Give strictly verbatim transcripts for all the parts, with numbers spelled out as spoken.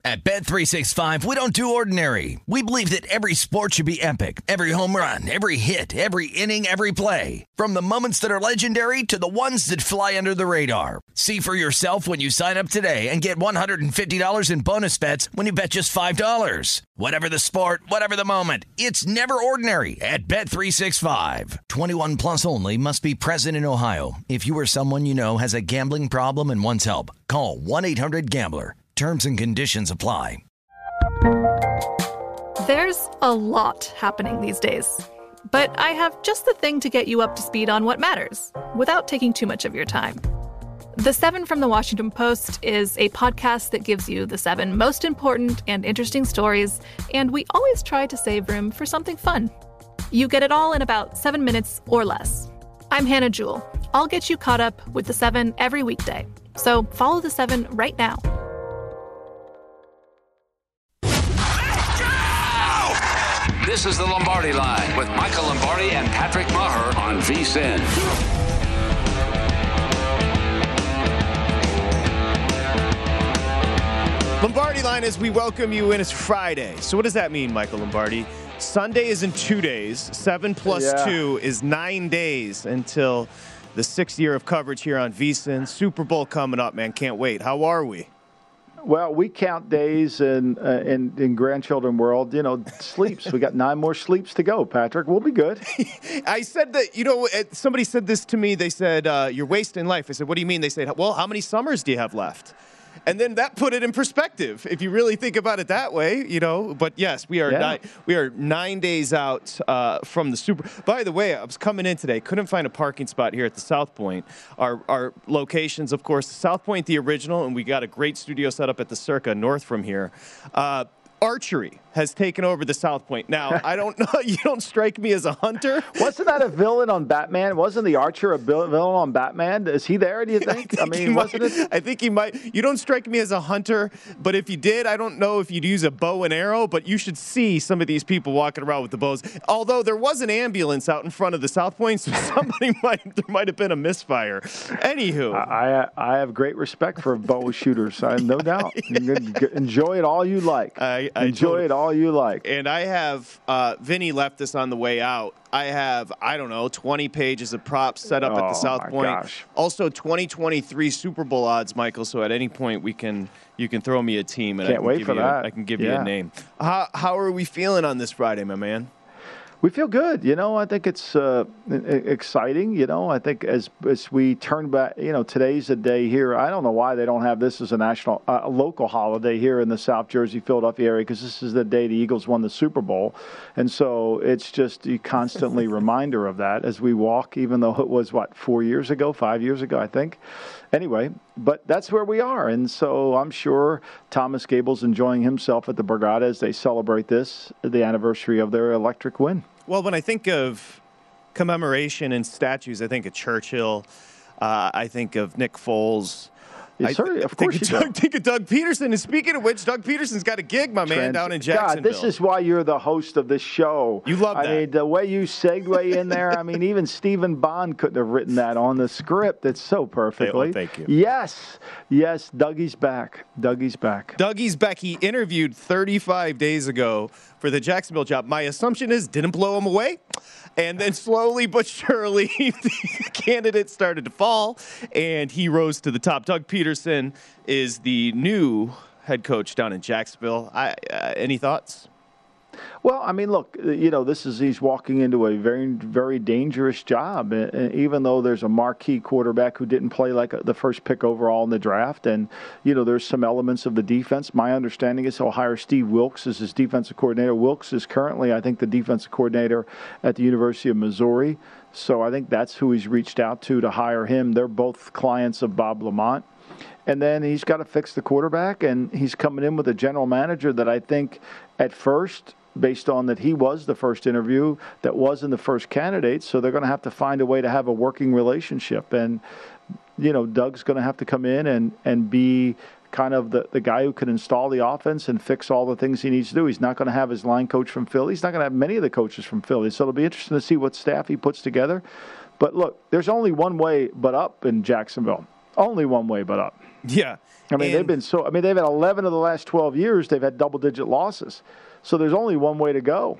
At Bet three sixty-five, we don't do ordinary. We believe that every sport should be epic. Every home run, every hit, every inning, every play. From the moments that are legendary to the ones that fly under the radar. See for yourself when you sign up today and get one hundred fifty dollars in bonus bets when you bet just five dollars. Whatever the sport, whatever the moment, it's never ordinary at Bet three sixty-five. twenty-one plus only. Must be present in Ohio. If you or someone you know has a gambling problem and wants help, call one eight hundred gambler. Terms and conditions apply. There's a lot happening these days, but I have just the thing to get you up to speed on what matters without taking too much of your time. The Seven from the Washington Post is a podcast that gives you the seven most important and interesting stories, and we always try to save room for something fun. You get it all in about seven minutes or less. I'm Hannah Jewell. I'll get you caught up with the Seven every weekday. So follow the Seven right now. This is the Lombardi Line with Michael Lombardi and Patrick Maher on V S I N. Lombardi Line, as we welcome you in, it's Friday. So what does that mean, Michael Lombardi? Sunday is in two days. Seven plus yeah. two is nine days until the sixth year of coverage here on V S I N. Super Bowl coming up, man. Can't wait. How are we? Well, we count days in, uh, in in grandchildren world, you know, sleeps. We got nine more sleeps to go, Patrick. We'll be good. I said that, you know, somebody said this to me. They said, uh, you're wasting life. I said, what do you mean? They said, well, how many summers do you have left? And then that put it in perspective, if you really think about it that way, you know. But yes, we are yeah. nine, we are nine days out uh, from the Super. By the way, I was coming in today, couldn't find a parking spot here at the South Point. Our our locations, of course, the South Point, the original, and we got a great studio set up at the Circa north from here. Uh, Archery has taken over the South Point. Now, I don't know. You don't strike me as a hunter. Wasn't that a villain on Batman? Wasn't the Archer a villain on Batman? Is he there, do you think? I, think I mean, wasn't might, it? I think he might. You don't strike me as a hunter, but if you did, I don't know if you'd use a bow and arrow, but you should see some of these people walking around with the bows. Although there was an ambulance out in front of the South Point, so somebody might, there might have been a misfire. Anywho. I, I, I have great respect for bow shooters, I, no doubt. Enjoy it all you like. I, I Enjoy totally, it all you like. And I have, uh, Vinny left us on the way out. I have, I don't know, twenty pages of props set up oh, at the South my Point. Gosh. Also, twenty twenty-three Super Bowl odds, Michael. So at any point we can, you can throw me a team and Can't I can wait give for you, that. A, I can give yeah. you a name. How how are we feeling on this Friday, my man? We feel good. You know, I think it's uh, exciting. You know, I think as as we turn back, you know, today's a day here. I don't know why they don't have this as a national, uh, a local holiday here in the South Jersey, Philadelphia area, because this is the day the Eagles won the Super Bowl. And so it's just a constantly reminder of that as we walk, even though it was, what, four years ago, five years ago, I think. Anyway, but that's where we are. And so I'm sure Thomas Gable's enjoying himself at the Borgata as they celebrate this, the anniversary of their electric win. Well, when I think of commemoration and statues, I think of Churchill. Uh, I think of Nick Foles. Yes, I sir, th- of think course of you Doug, do. think of Doug Peterson. And speaking of which, Doug Peterson's got a gig, my man, Trans- down in Jacksonville. God, this is why you're the host of this show. You love I that. I mean, the way you segue in there, I mean, even Stephen Bond couldn't have written that on the script. It's so perfectly. Oh, thank you. Yes, yes, Dougie's back. Dougie's back. Dougie's back. He interviewed thirty-five days ago for the Jacksonville job. My assumption is didn't blow him away. And then slowly but surely, the candidates started to fall, and he rose to the top. Doug Peterson is the new head coach down in Jacksonville. I, uh, any thoughts? Well, I mean, look, you know, this is he's walking into a very, very dangerous job. And even though there's a marquee quarterback who didn't play like the first pick overall in the draft, and you know, there's some elements of the defense. My understanding is he'll hire Steve Wilks as his defensive coordinator. Wilks is currently, I think, the defensive coordinator at the University of Missouri. So I think that's who he's reached out to to hire him. They're both clients of Bob Lamont. And then he's got to fix the quarterback, and he's coming in with a general manager that I think at first, based on that he was the first interview, that wasn't the first candidate, so they're going to have to find a way to have a working relationship. And, you know, Doug's going to have to come in and, and be kind of the, the guy who can install the offense and fix all the things he needs to do. He's not going to have his line coach from Philly. He's not going to have many of the coaches from Philly. So it'll be interesting to see what staff he puts together. But, look, there's only one way but up in Jacksonville. Only one way but up. Yeah. I mean, and they've been so – I mean, they've had eleven of the last twelve years. They've had double-digit losses. So there's only one way to go.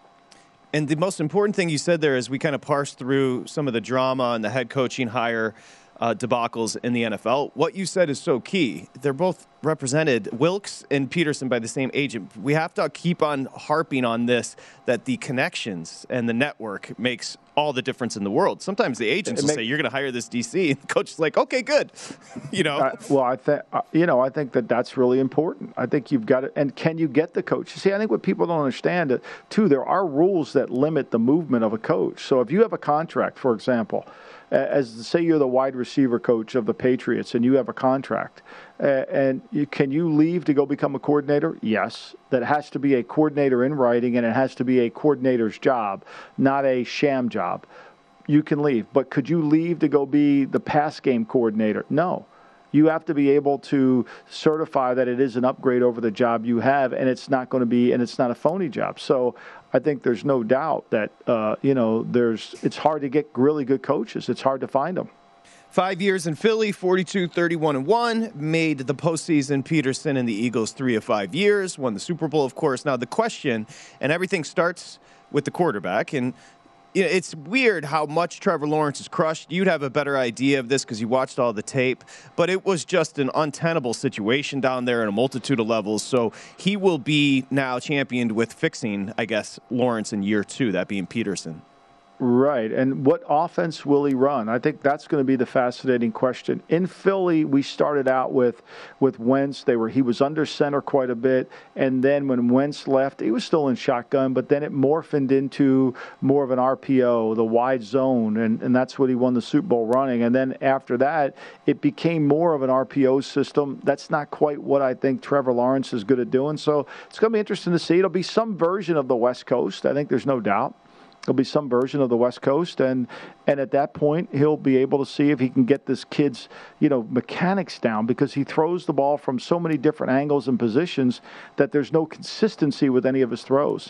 And the most important thing you said there is we kind of parsed through some of the drama and the head coaching hire uh, debacles in the N F L. What you said is so key. They're both represented, Wilks and Peterson, by the same agent. We have to keep on harping on this, that the connections and the network makes all the difference in the world. Sometimes the agents will make, say, you're going to hire this D C, and the coach is like, okay, good. you know. Uh, well, I think uh, you know, I think that that's really important. I think you've got it. And can you get the coach? See, I think what people don't understand, uh, too, there are rules that limit the movement of a coach. So if you have a contract, for example, as say you're the wide receiver coach of the Patriots and you have a contract, uh, and you, can you leave to go become a coordinator? Yes. That has to be a coordinator in writing, and it has to be a coordinator's job, not a sham job. You can leave. But could you leave to go be the pass game coordinator? No. You have to be able to certify that it is an upgrade over the job you have, and it's not going to be, and it's not a phony job. So I think there's no doubt that, uh, you know, there's, it's hard to get really good coaches. It's hard to find them. Five years in Philly, forty-two, thirty-one, and one, made the postseason. Peterson and the Eagles three of five years, won the Super Bowl, of course. Now the question, and everything starts with the quarterback, and you know, it's weird how much Trevor Lawrence is crushed. You'd have a better idea of this because you watched all the tape, but it was just an untenable situation down there in a multitude of levels. So he will be now championed with fixing, I guess, Lawrence in year two, that being Peterson. Right. And what offense will he run? I think that's going to be the fascinating question. In Philly, we started out with with Wentz. They were he was under center quite a bit. And then when Wentz left, he was still in shotgun, but then it morphed into more of an R P O, the wide zone, and, and that's what he won the Super Bowl running. And then after that, it became more of an R P O system. That's not quite what I think Trevor Lawrence is good at doing. So it's going to be interesting to see. It'll be some version of the West Coast. I think there's no doubt. There'll be some version of the West Coast, and and at that point, he'll be able to see if he can get this kid's, you know, mechanics down, because he throws the ball from so many different angles and positions that there's no consistency with any of his throws.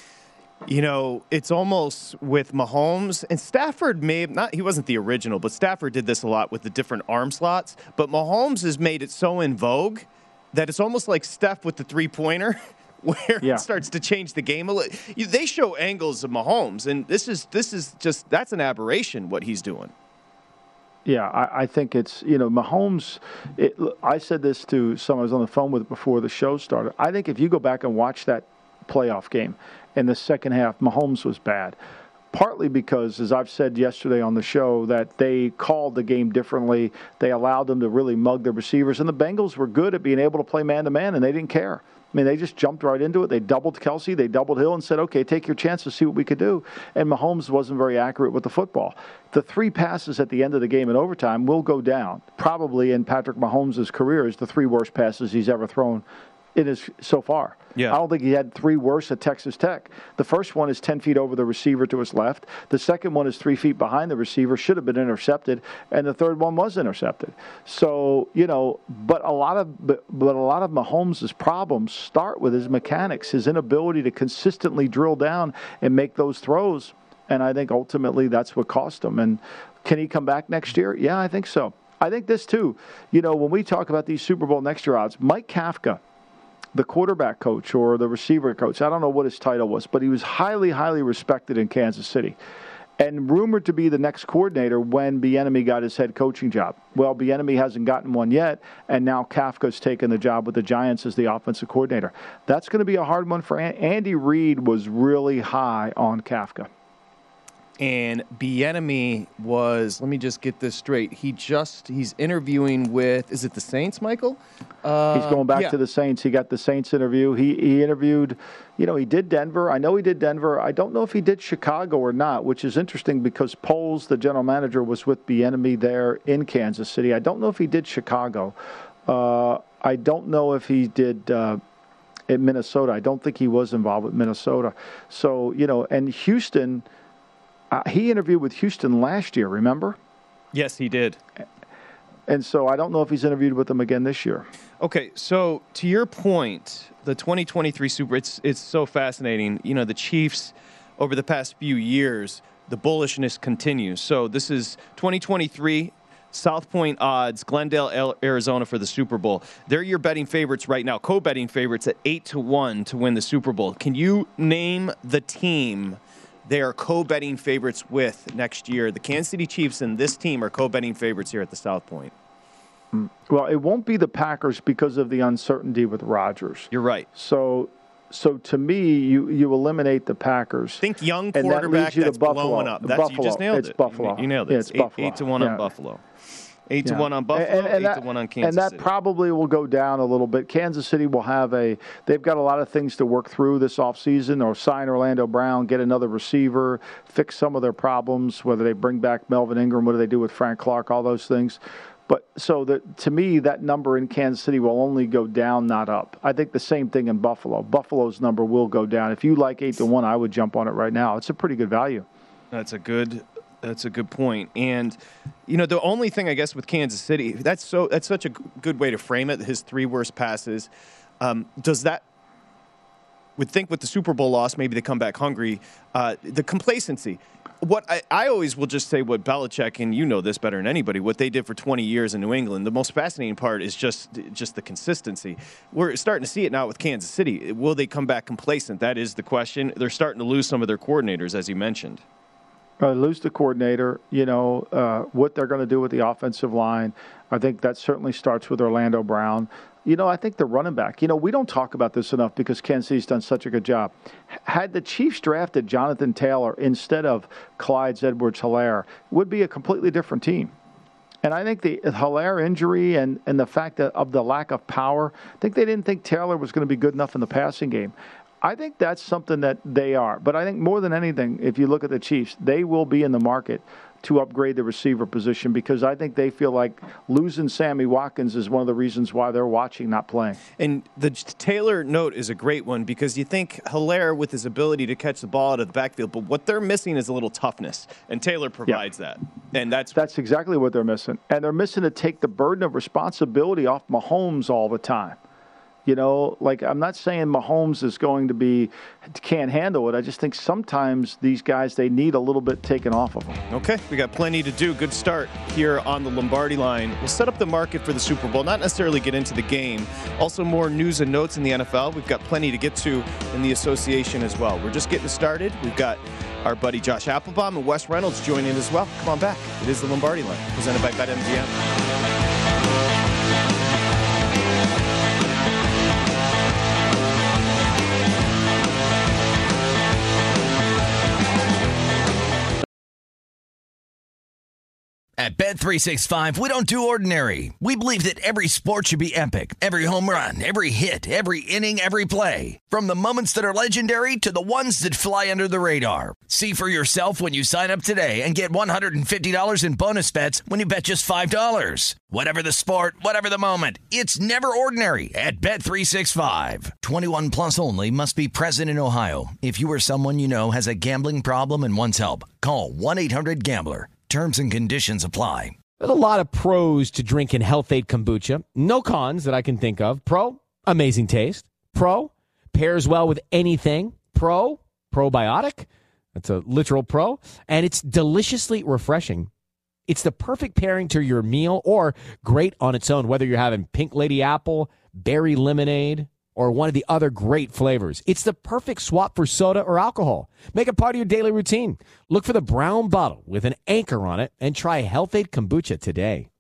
You know, it's almost with Mahomes, and Stafford may have not, he wasn't the original, but Stafford did this a lot with the different arm slots. But Mahomes has made it so in vogue that it's almost like Steph with the three-pointer. Where yeah. it starts to change the game a little. They show angles of Mahomes, and this is this is just that's an aberration what he's doing. Yeah, I, I think it's, you know, Mahomes. It, I said this to someone I was on the phone with before the show started. I think if you go back and watch that playoff game in the second half, Mahomes was bad. Partly because, as I've said yesterday on the show, that they called the game differently. They allowed them to really mug the receivers, and the Bengals were good at being able to play man-to-man, and they didn't care. I mean, they just jumped right into it. They doubled Kelsey. They doubled Hill and said, okay, take your chances, see what we could do. And Mahomes wasn't very accurate with the football. The three passes at the end of the game in overtime will go down. Probably in Patrick Mahomes' career is the three worst passes he's ever thrown in his so far. Yeah. I don't think he had three worse at Texas Tech. The first one is ten feet over the receiver to his left. The second one is three feet behind the receiver, should have been intercepted, and the third one was intercepted. So, you know, but a lot of but, but a lot of Mahomes' problems start with his mechanics, his inability to consistently drill down and make those throws. And I think ultimately that's what cost him. And can he come back next year? Yeah, I think so. I think this too. You know, when we talk about these Super Bowl next year odds, Mike Kafka, the quarterback coach or the receiver coach, I don't know what his title was, but he was highly, highly respected in Kansas City and rumored to be the next coordinator when Bieniemy got his head coaching job. Well, Bieniemy hasn't gotten one yet, and now Kafka's taken the job with the Giants as the offensive coordinator. That's going to be a hard one for Andy Reid. Was really high on Kafka. And Bieniemy was, let me just get this straight. He just, he's interviewing with, is it the Saints, Michael? Uh, he's going back yeah. to the Saints. He got the Saints interview. He he interviewed, you know, he did Denver. I know he did Denver. I don't know if he did Chicago or not, which is interesting because Poles, the general manager, was with Bieniemy there in Kansas City. I don't know if he did Chicago. Uh, I don't know if he did uh, in Minnesota. I don't think he was involved with Minnesota. So, you know, and Houston, Uh, he interviewed with Houston last year, remember? Yes, he did. And so I don't know if he's interviewed with them again this year. Okay, so to your point, the twenty twenty-three Super, it's it's so fascinating. You know, the Chiefs, over the past few years, the bullishness continues. So this is twenty twenty-three. South Point odds, Glendale, Arizona for the Super Bowl. They're your betting favorites right now, co-betting favorites at eight to one to win the Super Bowl. Can you name the team they are co-betting favorites with next year? The Kansas City Chiefs and this team are co-betting favorites here at the South Point. Well, it won't be the Packers because of the uncertainty with Rodgers. You're right. So, so to me, you, you eliminate the Packers. Think young and quarterback that that's blowing up. That's, Buffalo. You just nailed it's it. Buffalo. You nailed it. Yeah, it's eight, Buffalo. Eight to one yeah. on Buffalo. Eight to yeah. one on Buffalo. And, and eight that, to one on Kansas And that City. probably will go down a little bit. Kansas City will have a. They've got a lot of things to work through this offseason. Or sign Orlando Brown, get another receiver, fix some of their problems. Whether they bring back Melvin Ingram, what do they do with Frank Clark? All those things. But so that to me, that number in Kansas City will only go down, not up. I think the same thing in Buffalo. Buffalo's number will go down. If you like eight to one, I would jump on it right now. It's a pretty good value. That's a good. That's a good point. And you know, the only thing I guess with Kansas City, that's so that's such a good way to frame it. His three worst passes. Um, does that? Would think with the Super Bowl loss, maybe they come back hungry. Uh, the complacency. What I, I always will just say what Belichick, and you know this better than anybody, what they did for twenty years in New England. The most fascinating part is just just the consistency. We're starting to see it now with Kansas City. Will they come back complacent? That is the question. They're starting to lose some of their coordinators, as you mentioned. Uh, lose the coordinator, you know, uh, what they're going to do with the offensive line. I think that certainly starts with Orlando Brown. You know, I think the running back, you know, we don't talk about this enough because Kansas City's done such a good job. Had the Chiefs drafted Jonathan Taylor instead of Clyde Edwards-Helaire, it would be a completely different team. And I think the Helaire injury and, and the fact that of the lack of power, I think they didn't think Taylor was going to be good enough in the passing game. I think that's something that they are. But I think more than anything, if you look at the Chiefs, they will be in the market to upgrade the receiver position because I think they feel like losing Sammy Watkins is one of the reasons why they're watching, not playing. And the Taylor note is a great one because you think Helaire with his ability to catch the ball out of the backfield, but what they're missing is a little toughness, and Taylor provides yeah. that. And that's that's exactly what they're missing. And they're missing to take the burden of responsibility off Mahomes all the time. You know, like I'm not saying Mahomes is going to be, can't handle it. I just think sometimes these guys, they need a little bit taken off of them. Okay, we got plenty to do. Good start here on the Lombardi Line. We'll set up the market for the Super Bowl, not necessarily get into the game. Also more news and notes in the N F L. We've got plenty to get to in the association as well. We're just getting started. We've got our buddy Josh Applebaum and Wes Reynolds joining as well. Come on back. It is the Lombardi Line, presented by BetMGM. At Bet three sixty-five, we don't do ordinary. We believe that every sport should be epic. Every home run, every hit, every inning, every play. From the moments that are legendary to the ones that fly under the radar. See for yourself when you sign up today and get one hundred fifty dollars in bonus bets when you bet just five dollars. Whatever the sport, whatever the moment, it's never ordinary at Bet three sixty-five. twenty-one plus only. Must be present in Ohio. If you or someone you know has a gambling problem and wants help, call one eight hundred gambler. Terms and conditions apply. There's a lot of pros to drinking Health-Ade kombucha. No cons that I can think of. Pro, amazing taste. Pro, pairs well with anything. Pro, probiotic. That's a literal pro. And it's deliciously refreshing. It's the perfect pairing to your meal or great on its own, whether you're having pink lady apple, berry lemonade, or one of the other great flavors. It's the perfect swap for soda or alcohol. Make it part of your daily routine. Look for the brown bottle with an anchor on it and try Health-Ade kombucha today.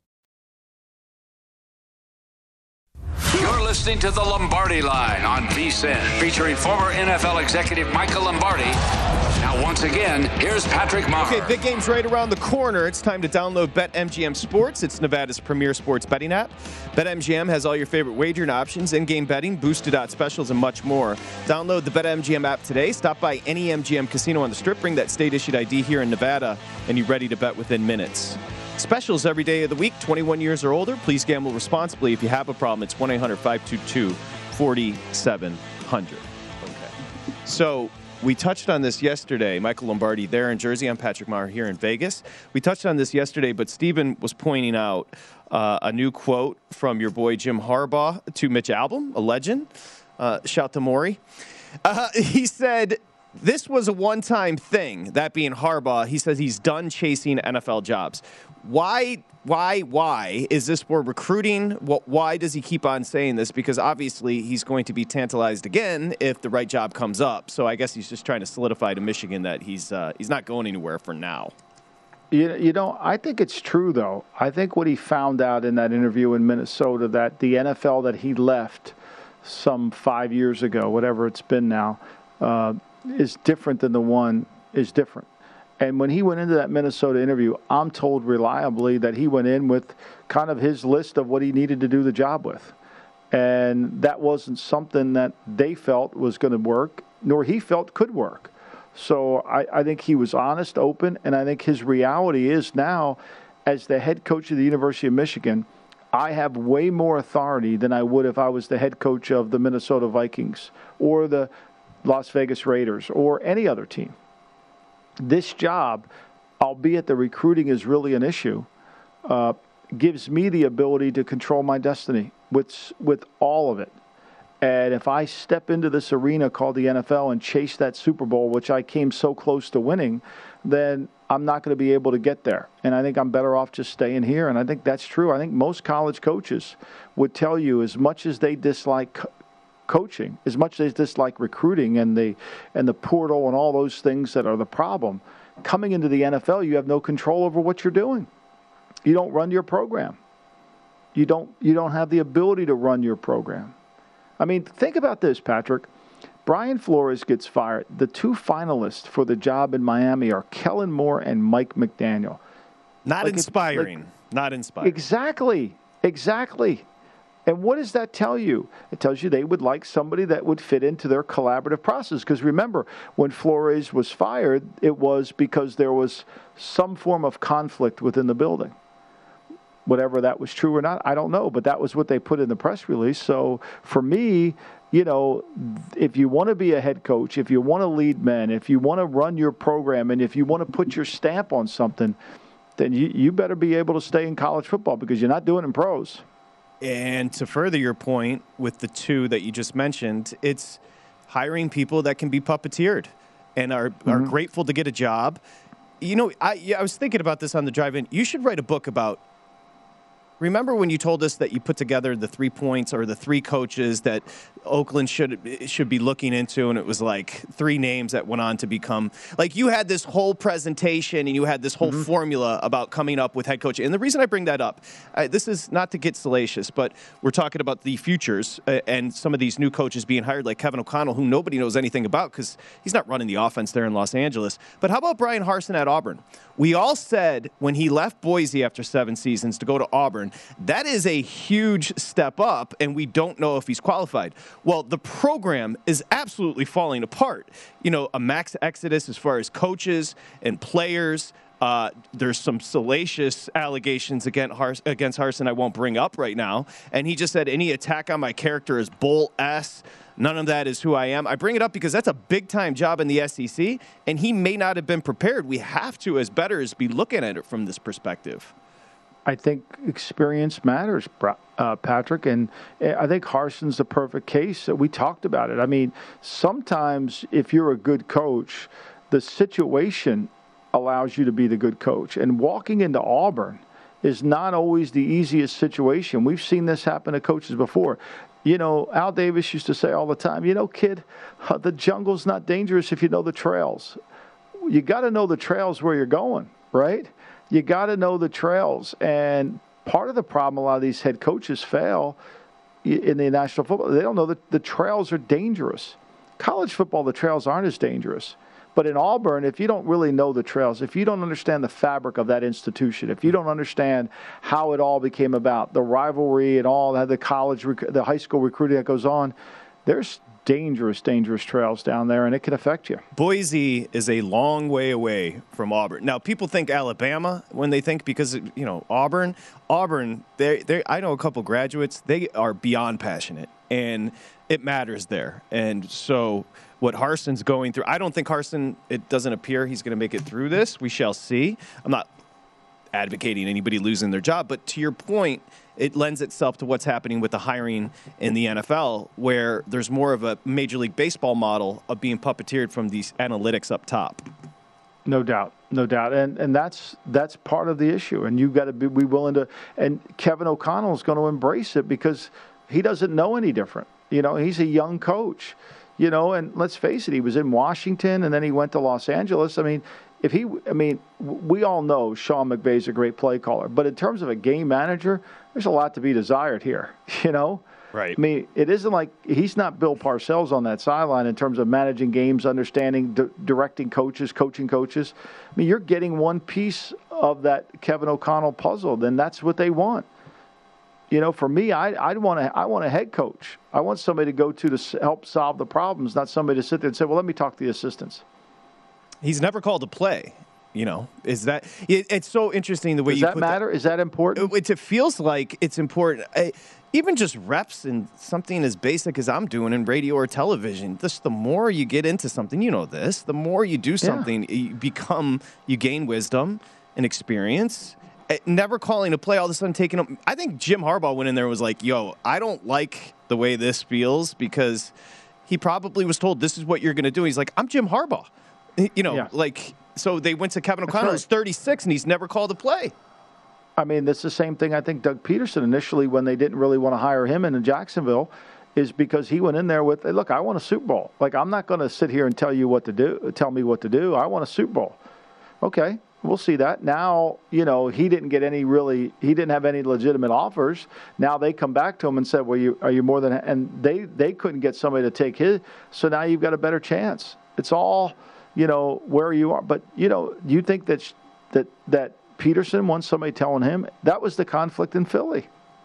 You're listening to the Lombardi Line on V S I N, featuring former N F L executive Michael Lombardi. Now, once again, here's Patrick Maher. Okay, big game's right around the corner. It's time to download BetMGM Sports. It's Nevada's premier sports betting app. BetMGM has all your favorite wagering options, in-game betting, boosted odds specials, and much more. Download the BetMGM app today. Stop by any M G M casino on the Strip. Bring that state-issued I D here in Nevada, and you're ready to bet within minutes. Specials every day of the week, twenty-one years or older. Please gamble responsibly. If you have a problem, it's one eight hundred five two two four seven zero zero. Okay. So we touched on this yesterday. Michael Lombardi there in Jersey. I'm Patrick Maher here in Vegas. We touched on this yesterday, but Stephen was pointing out uh, a new quote from your boy Jim Harbaugh to Mitch Albom, a legend. Uh, shout to Maury. Uh, he said, This was a one-time thing, that being Harbaugh. He says he's done chasing N F L jobs. Why, why, why is this for recruiting? Why does he keep on saying this? Because obviously he's going to be tantalized again if the right job comes up. So I guess he's just trying to solidify to Michigan that he's uh, he's not going anywhere for now. You, you know, I think it's true, though. I think what he found out in that interview in Minnesota, that the N F L that he left some five years ago, whatever it's been now, uh, is different than the one is different. And when he went into that Minnesota interview, I'm told reliably that he went in with kind of his list of what he needed to do the job with. And that wasn't something that they felt was going to work, nor he felt could work. So I, I think he was honest, open, and I think his reality is now, as the head coach of the University of Michigan, I have way more authority than I would if I was the head coach of the Minnesota Vikings or the Las Vegas Raiders or any other team. This job, albeit the recruiting is really an issue, uh, gives me the ability to control my destiny with with all of it. And if I step into this arena called the N F L and chase that Super Bowl, which I came so close to winning, then I'm not going to be able to get there. And I think I'm better off just staying here. And I think that's true. I think most college coaches would tell you, as much as they dislike co- coaching, as much as they dislike recruiting and the and the portal and all those things that are the problem, coming into the N F L, you have no control over what you're doing. You don't run your program. You don't you don't have the ability to run your program. I mean, think about this, Patrick. Brian Flores gets fired. The two finalists for the job in Miami are Kellen Moore and Mike McDaniel. Not like inspiring. Like, Not inspiring. Exactly. Exactly. And what does that tell you? It tells you they would like somebody that would fit into their collaborative process. Because remember, when Flores was fired, it was because there was some form of conflict within the building. Whatever that was true or not, I don't know. But that was what they put in the press release. So for me, you know, if you want to be a head coach, if you want to lead men, if you want to run your program, and if you want to put your stamp on something, then you, you better be able to stay in college football, because you're not doing it in pros. And to further your point with the two that you just mentioned, it's hiring people that can be puppeteered and are, mm-hmm. are grateful to get a job. You know, I, yeah, I was thinking about this on the drive in. You should write a book about, remember when you told us that you put together the three points or the three coaches that Oakland should should be looking into, and it was like three names that went on to become, like, you had this whole presentation and you had this whole mm-hmm. formula about coming up with head coach. And the reason I bring that up, uh, this is not to get salacious, but we're talking about the futures uh, and some of these new coaches being hired, like Kevin O'Connell, who nobody knows anything about because he's not running the offense there in Los Angeles. But how about Brian Harsin at Auburn? We all said when he left Boise after seven seasons to go to Auburn, that is a huge step up, and we don't know if he's qualified. Well, the program is absolutely falling apart. You know, a max exodus as far as coaches and players. Uh, there's some salacious allegations against, Har- against Harsin I won't bring up right now. And he just said, any attack on my character is bull S. None of that is who I am. I bring it up because that's a big-time job in the S E C, and he may not have been prepared. We have to, as bettors, be looking at it from this perspective. I think experience matters, uh, Patrick, and I think Harsin's the perfect case. We talked about it. I mean, sometimes if you're a good coach, the situation allows you to be the good coach. And walking into Auburn is not always the easiest situation. We've seen this happen to coaches before. You know, Al Davis used to say all the time, you know, kid, uh, the jungle's not dangerous if you know the trails. You got to know the trails where you're going, right? You got to know the trails. And part of the problem a lot of these head coaches fail in the National Football, they don't know that the trails are dangerous. College football, the trails aren't as dangerous. But in Auburn, if you don't really know the trails, if you don't understand the fabric of that institution, if you don't understand how it all became about, the rivalry and all that, the college, rec- the high school recruiting that goes on, there's dangerous, dangerous trails down there, and it can affect you. Boise is a long way away from Auburn. Now, people think Alabama when they think, because, you know, Auburn, Auburn, they they I know a couple graduates, they are beyond passionate, and it matters there. And so what Harsin's going through, I don't think Harsin, it doesn't appear he's going to make it through this. We shall see. I'm not advocating anybody losing their job. But to your point, it lends itself to what's happening with the hiring in the N F L, where there's more of a Major League Baseball model of being puppeteered from these analytics up top. No doubt, no doubt, and and that's that's part of the issue. And you've got to be, be willing to. And Kevin O'Connell is going to embrace it because he doesn't know any different. You know, he's a young coach. You know, and let's face it, he was in Washington and then he went to Los Angeles. I mean, if he, I mean, we all know Sean McVay's a great play caller, but in terms of a game manager, there's a lot to be desired here. You know. Right. I mean, it isn't like he's not Bill Parcells on that sideline in terms of managing games, understanding, di- directing coaches, coaching coaches. I mean, you're getting one piece of that Kevin O'Connell puzzle, then that's what they want. You know, for me, I I want to I want a head coach. I want somebody to go to to help solve the problems, not somebody to sit there and say, "Well, let me talk to the assistants." He's never called a play. You know, is that it, it's so interesting the way Does you that put matter? That. Is that important? It, it feels like it's important. I, even just reps in something as basic as I'm doing in radio or television. Just the more you get into something, you know this, the more you do something, yeah. you become, you gain wisdom and experience. Never calling a play, all of a sudden taking up. I think Jim Harbaugh went in there and was like, yo, I don't like the way this feels, because he probably was told this is what you're going to do. He's like, I'm Jim Harbaugh. You know, yeah. like, so they went to Kevin O'Connell, who's thirty-six, and he's never called a play. I mean, that's the same thing I think Doug Peterson initially, when they didn't really want to hire him in Jacksonville, is because he went in there with, hey, look, I want a Super Bowl. Like, I'm not going to sit here and tell you what to do, tell me what to do. I want a Super Bowl. Okay, we'll see that. Now, you know, he didn't get any really, he didn't have any legitimate offers. Now they come back to him and said, well, you are you more than, and they, they couldn't get somebody to take his, so now you've got a better chance. It's all, you know, where you are. But, you know, you think that that that Peterson wants somebody telling him? That was the conflict in Philly.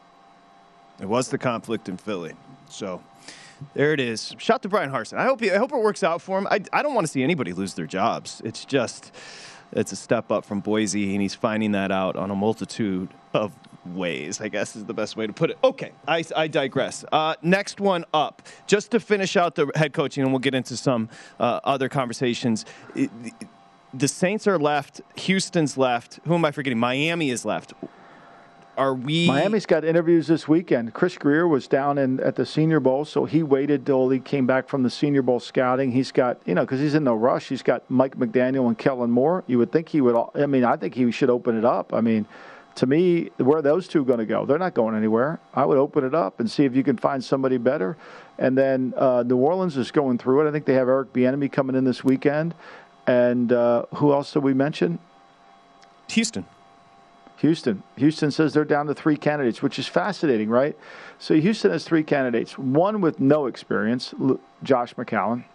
It was the conflict in Philly. So there it is. Shout to Brian Harsin. I hope he, I hope it works out for him. I, I don't want to see anybody lose their jobs. It's just, it's a step up from Boise, and he's finding that out on a multitude of ways, I guess is the best way to put it. Okay, I, I digress. Uh, next one up, just to finish out the head coaching, and we'll get into some uh, other conversations. It, the Saints are left. Houston's left. Who am I forgetting? Miami is left. Are we? Miami's got interviews this weekend. Chris Greer was down in at the Senior Bowl, so he waited till he came back from the Senior Bowl scouting. He's got, you know, because he's in no rush. He's got Mike McDaniel and Kellen Moore. You would think he would. I mean, I think he should open it up. I mean, to me, where are those two going to go? They're not going anywhere. I would open it up and see if you can find somebody better. And then uh, New Orleans is going through it. I think they have Eric Bieniemy coming in this weekend. And uh, who else did we mention? Houston. Houston. Houston says they're down to three candidates, which is fascinating, right? So Houston has three candidates. One with no experience, Josh McCown.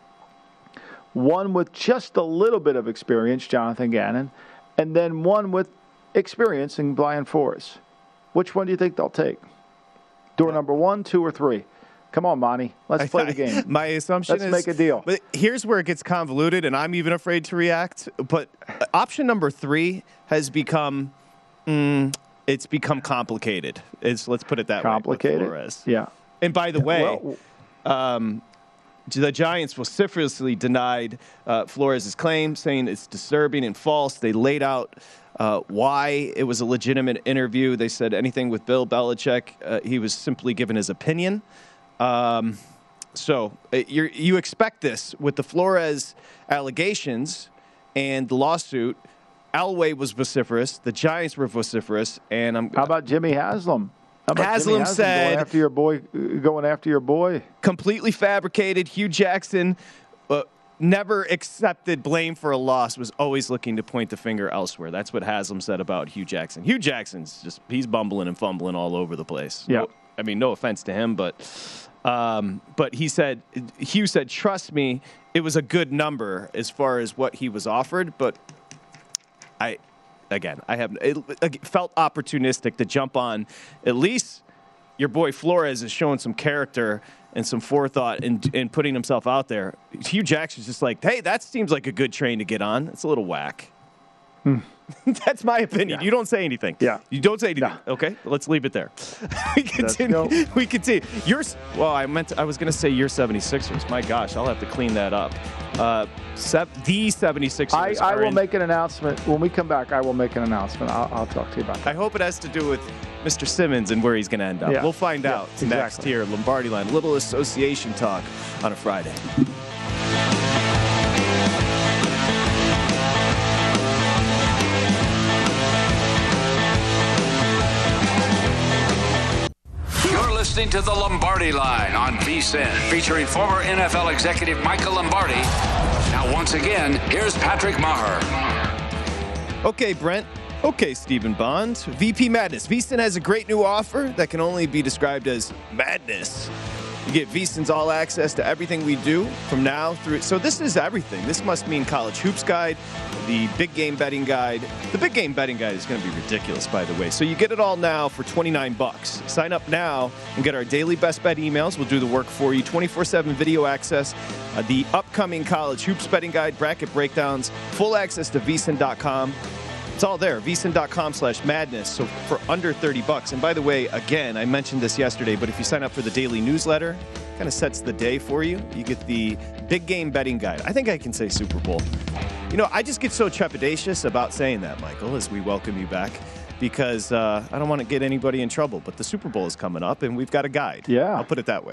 One with just a little bit of experience, Jonathan Gannon. And then one with experience in Brian Flores. Which one do you think they'll take? Door number one, two, or three? Come on, Monty. Let's play the game. My assumption Let's is... Let's make a deal. But here's where it gets convoluted, and I'm even afraid to react. But option number three has become... Mm, it's become complicated. It's, let's put it that complicated? way. Complicated? Yeah. And by the way, well, um, the Giants vociferously denied uh, Flores' claim, saying it's disturbing and false. They laid out uh, why it was a legitimate interview. They said anything with Bill Belichick, uh, he was simply given his opinion. Um, so uh, you're, you expect this with the Flores allegations and the lawsuit. Elway was vociferous. The Giants were vociferous. And I'm. How about Jimmy Haslam? How about Haslam, Jimmy Haslam said going after your boy. Going after your boy. Completely fabricated. Hugh Jackson uh, never accepted blame for a loss. Was always looking to point the finger elsewhere. That's what Haslam said about Hugh Jackson. Hugh Jackson's just he's bumbling and fumbling all over the place. Yeah. I mean, no offense to him, but um, but he said Hugh said, trust me, it was a good number as far as what he was offered, but. I, again, I have it, it felt opportunistic to jump on. At least your boy Flores is showing some character and some forethought in, in putting himself out there. Hugh Jackson's just like, hey, that seems like a good train to get on. It's a little whack. Hmm. That's my opinion. Yeah. You don't say anything. Yeah. You don't say anything. No. Okay, let's leave it there. we continue. We continue. You're, well, I meant to, I was going to say your seventy-sixers. My gosh, I'll have to clean that up. Uh, se- the seventy-sixers. I, I will in, make an announcement. When we come back, I will make an announcement. I'll, I'll talk to you about that. I hope it has to do with Mister Simmons and where he's going to end up. Yeah. We'll find Yeah, out exactly. next here. Lombardi Line. Little association talk on a Friday. You're listening to the Lombardi Line on VSiN, featuring former N F L executive Michael Lombardi. Now, once again, here's Patrick Maher. Okay, Brent. Okay, Stephen Bond. V P Madness. VSiN has a great new offer that can only be described as madness. You get VSiN's all access to everything we do from now through. So this is everything. This must mean College Hoops Guide, the Big Game Betting Guide. The Big Game Betting Guide is going to be ridiculous, by the way. So you get it all now for twenty-nine bucks. Sign up now and get our daily best bet emails. We'll do the work for you. twenty-four seven video access, uh, the upcoming College Hoops Betting Guide, bracket breakdowns, full access to V S I N dot com. It's all there, V S I N dot com slash madness, so for under thirty bucks. And by the way, again, I mentioned this yesterday, but if you sign up for the daily newsletter, kind of sets the day for you. You get the Big Game Betting Guide. I think I can say Super Bowl. You know, I just get so trepidatious about saying that, Michael, as we welcome you back, because uh, I don't want to get anybody in trouble. But the Super Bowl is coming up, and we've got a guide. Yeah. I'll put it that way.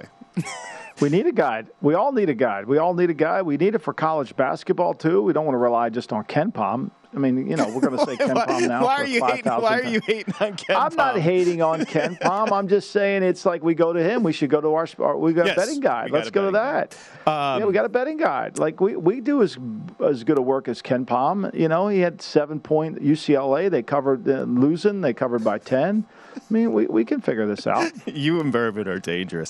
We need a guide. We all need a guide. We all need a guide. We need it for college basketball, too. We don't want to rely just on Ken Pom. I mean, you know, we're going to say Ken Pom now. Why for are you hating? Why are you hating on Ken I'm Pom? not hating on Ken Pom. I'm just saying it's like we go to him. We should go to our. our we got Yes, a betting guide. we got Let's a go to betting that. Um, yeah, we got a betting guide. Like we, we do as as good a work as Ken Pom. You know, he had seven point U C L A. They covered uh, losing. They covered by ten. I mean, we, we can figure this out. You and Bourbon are dangerous.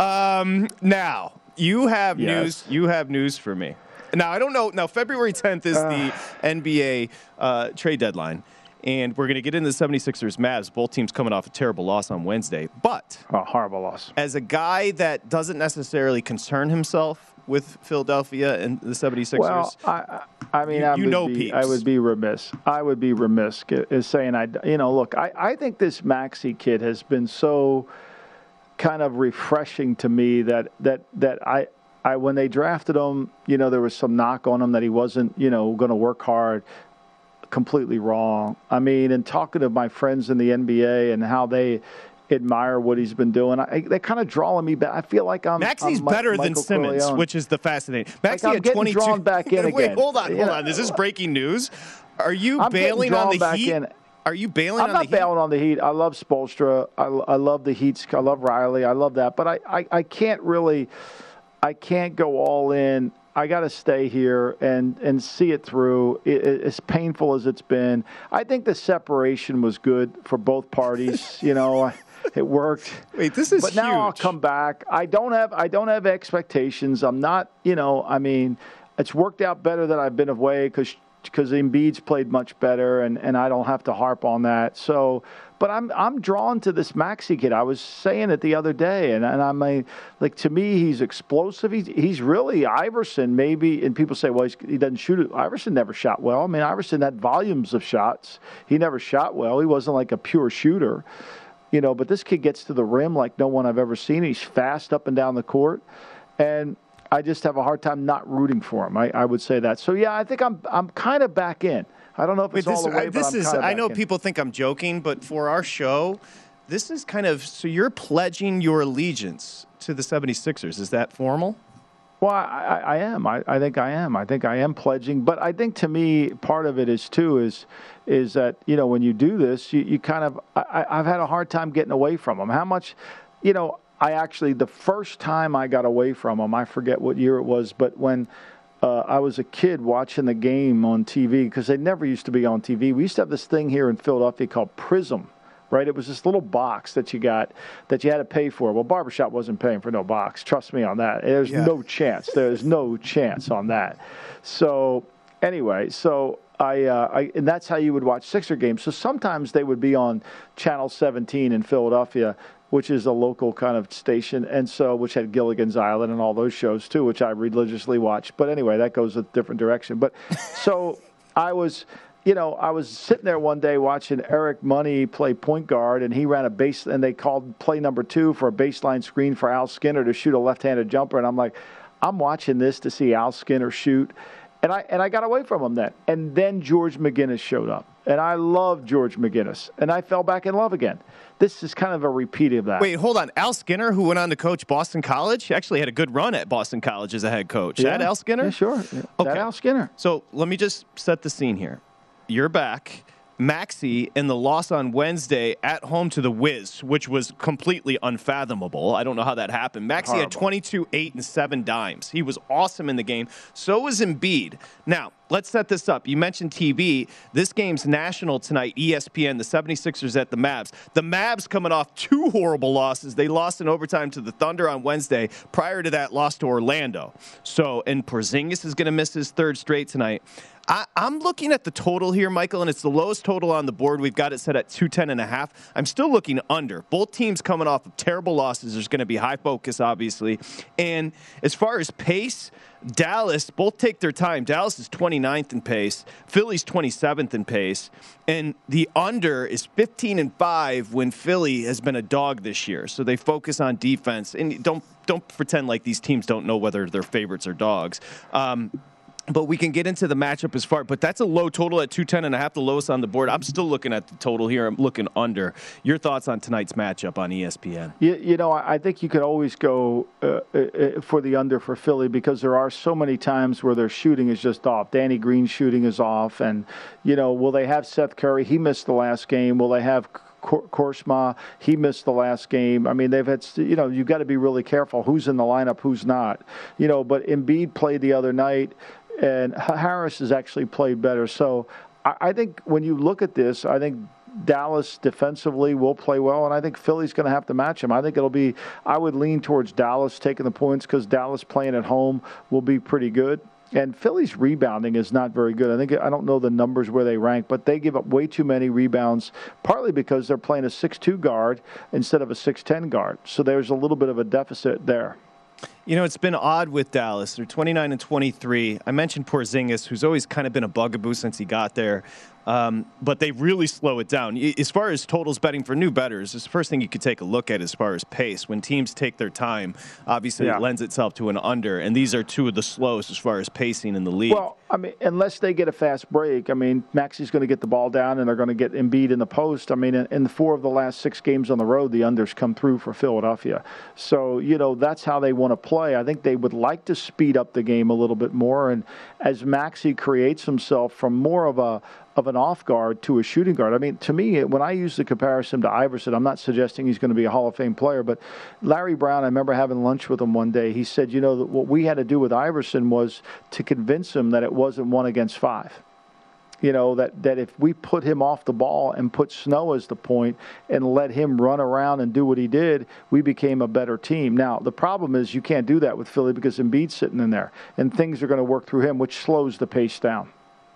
Um, now you have Yes. news. You have news for me. Now I don't know. Now February tenth is the N B A uh, trade deadline, and we're going to get into the seventy-sixers Mavs. Both teams coming off a terrible loss on Wednesday. But Oh, horrible loss. as a guy that doesn't necessarily concern himself with Philadelphia and the seventy-sixers, Well, I, I I mean, You- I you would know be, peeps. I would be remiss. I would be remiss is saying I, you know, look, I, I think this Maxey kid has been so kind of refreshing to me that that that I. I, when they drafted him, you know, there was some knock on him that he wasn't, you know, going to work hard. Completely wrong. I mean, and talking to my friends in the N B A and how they admire what he's been doing, I, they kind of drawing me back. I feel like I'm Maxey's I'm Mi- better than Michael Simmons, Corleone. which is the fascinating. Maxey I'm had getting twenty-two. drawn back in Wait, again. hold on, You hold know, on. Is this breaking news? Are you I'm getting bailing on drawn the back Heat? in. Are you bailing I'm on not the Heat? bailing on the Heat. I love Spoelstra. I, I love the Heats. I love Riley. I love that. But I, I, I can't really, I can't go all in. I got to stay here and, and see it through. It, it, as painful as it's been, I think the separation was good for both parties. You know, it worked. Wait, this is But now huge. I'll come back. I don't have I don't have expectations. I'm not. You know, I mean, it's worked out better that I've been away because. Because Embiid's played much better, and, and I don't have to harp on that. So, but I'm I'm drawn to this Maxey kid. I was saying it the other day, and, and I mean, like to me, he's explosive. He's he's really Iverson, maybe. And people say, well, he's, he doesn't shoot it. Iverson never shot well. I mean, Iverson had volumes of shots. He never shot well. He wasn't like a pure shooter, you know. But this kid gets to the rim like no one I've ever seen. He's fast up and down the court, and I just have a hard time not rooting for him. I, I would say that. So yeah, I think I'm I'm kind of back in. I don't know if Wait, it's this, all the way, uh, this but I'm is. kind of I back know in. people think I'm joking, but for our show, this is kind of. So you're pledging your allegiance to the seventy-sixers. Is that formal? Well, I, I, I am. I, I think I am. I think I am pledging. But I think to me, part of it is too is is that you know when you do this, you, you kind of. I, I've had a hard time getting away from them. How much, you know. I actually, the first time I got away from them, I forget what year it was, but when uh, I was a kid watching the game on T V, because they never used to be on T V, we used to have this thing here in Philadelphia called Prism, right? It was this little box that you got that you had to pay for. Well, Barbershop wasn't paying for no box. Trust me on that. There's Yeah. no chance. There's no chance on that. So anyway, so I, uh, I and that's how you would watch Sixer games. So sometimes they would be on Channel seventeen in Philadelphia, which is a local kind of station, and so which had Gilligan's Island and all those shows too, which I religiously watched. But anyway, that goes a different direction. But so I was, you know, I was sitting there one day watching Eric Money play point guard, and he ran a base, and they called play number two for a baseline screen for Al Skinner to shoot a left-handed jumper, and I'm like, I'm watching this to see Al Skinner shoot, and I and I got away from him then. And then George McGinnis showed up, and I love George McGinnis, and I fell back in love again. This is kind of a repeat of that. Wait, hold on. Al Skinner, who went on to coach Boston College, actually had a good run at Boston College as a head coach. Yeah. That Al Skinner? Yeah, sure. Yeah. Okay. That Al Skinner. So let me just set the scene here. You're back. Maxey in the loss on Wednesday at home to the Wiz, which was completely unfathomable. I don't know how that happened. Maxey Horrible. had twenty-two, eight, and seven dimes. He was awesome in the game. So was Embiid. Now, let's set this up. You mentioned T V. This game's national tonight, E S P N, the seventy-sixers at the Mavs. The Mavs coming off two horrible losses. They lost in overtime to the Thunder on Wednesday. Prior to that, lost to Orlando. So, and Porzingis is going to miss his third straight tonight. I, I'm looking at the total here, Michael, and it's the lowest total on the board. We've got it set at two ten and a half. I'm still looking under. Both teams coming off of terrible losses. There's going to be high focus, obviously. And as far as pace, Dallas, both take their time. Dallas is twenty-ninth in pace. Philly's twenty-seventh in pace. And the under is fifteen and five when Philly has been a dog this year. So they focus on defense. And don't don't pretend like these teams don't know whether they're favorites or dogs. Um, But we can get into the matchup as far. But that's a low total at two ten and a half, the lowest on the board. I'm still looking at the total here. I'm looking under. Your thoughts on tonight's matchup on E S P N? You, you know, I think you could always go uh, uh, for the under for Philly because there are so many times where their shooting is just off. Danny Green's shooting is off. And, you know, will they have Seth Curry? He missed the last game. Will they have Korsma? He missed the last game. I mean, they've had, you know, you've got to be really careful who's in the lineup, who's not. You know, but Embiid played the other night. And Harris has actually played better. So I, I think when you look at this, I think Dallas defensively will play well, and I think Philly's going to have to match him. I think it'll be – I would lean towards Dallas taking the points because Dallas playing at home will be pretty good. And Philly's rebounding is not very good. I think I don't know the numbers where they rank, but they give up way too many rebounds, partly because they're playing a six two guard instead of a six ten guard. So there's a little bit of a deficit there. You know, it's been odd with Dallas. They're twenty-nine and twenty-three. I mentioned Porzingis, who's always kind of been a bugaboo since he got there. Um, but they really slow it down. As far as totals betting for new bettors, it's the first thing you could take a look at as far as pace. When teams take their time, obviously yeah. it lends itself to an under. And these are two of the slowest as far as pacing in the league. Well, I mean, unless they get a fast break, I mean, Maxey's going to get the ball down and they're going to get Embiid in the post. I mean, in, in the four of the last six games on the road, the unders come through for Philadelphia. So, you know, that's how they want to play. I think they would like to speed up the game a little bit more. And as Maxey creates himself from more of a of an off guard to a shooting guard. I mean, to me, when I use the comparison to Iverson, I'm not suggesting he's going to be a Hall of Fame player, but Larry Brown, I remember having lunch with him one day. He said, you know, that what we had to do with Iverson was to convince him that it wasn't one against five. You know, that, that if we put him off the ball and put Snow as the point and let him run around and do what he did, we became a better team. Now, the problem is you can't do that with Philly because Embiid's sitting in there, and things are going to work through him, which slows the pace down.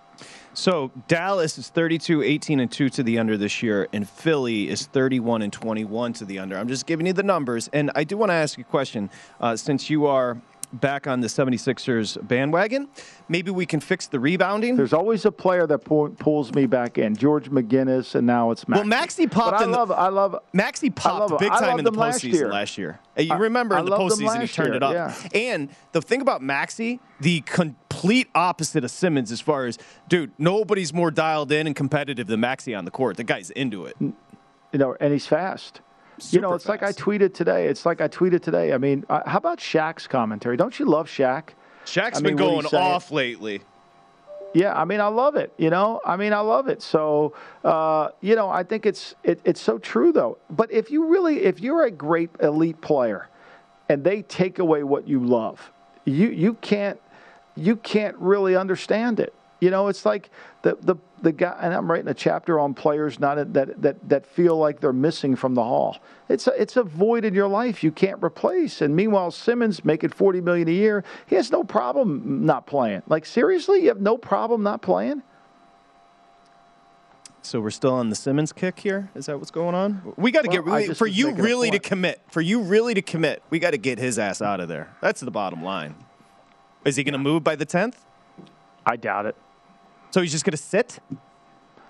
So Dallas is thirty-two, eighteen, and two to the under this year, and Philly is thirty-one and twenty-one to the under. I'm just giving you the numbers, and I do want to ask you a question. Uh, since you are back on the seventy-sixers bandwagon, maybe we can fix the rebounding. There's always a player that pull, pulls me back in. George McGinnis, and now it's Maxey. Well, Maxey popped. But I in love, the, I love. Maxey popped big time in the postseason last year. Last year. You remember I, in the I postseason he turned year, it up. Yeah. And the thing about Maxey, the complete opposite of Simmons as far as, dude, nobody's more dialed in and competitive than Maxey on the court. The guy's into it. You know, and he's fast. Super you know, it's fast. like I tweeted today. It's like I tweeted today. I mean, uh, how about Shaq's commentary? Don't you love Shaq? Shaq's I been mean, going off lately. Yeah, I mean, I love it. You know, I mean, I love it. So, uh, you know, I think it's it, it's so true, though. But if you really, if you're a great elite player, and they take away what you love, you you can't you can't really understand it. You know, it's like the the the guy, and I'm writing a chapter on players not that that that feel like they're missing from the Hall. It's a, it's a void in your life you can't replace. And meanwhile, Simmons making forty million dollars a year, he has no problem not playing. Like, seriously, you have no problem not playing? So we're still on the Simmons kick here? Is that what's going on? We got to well, get, for you really to commit, for you really to commit, we got to get his ass out of there. That's the bottom line. Is he going to move by the tenth? I doubt it. So he's just going to sit?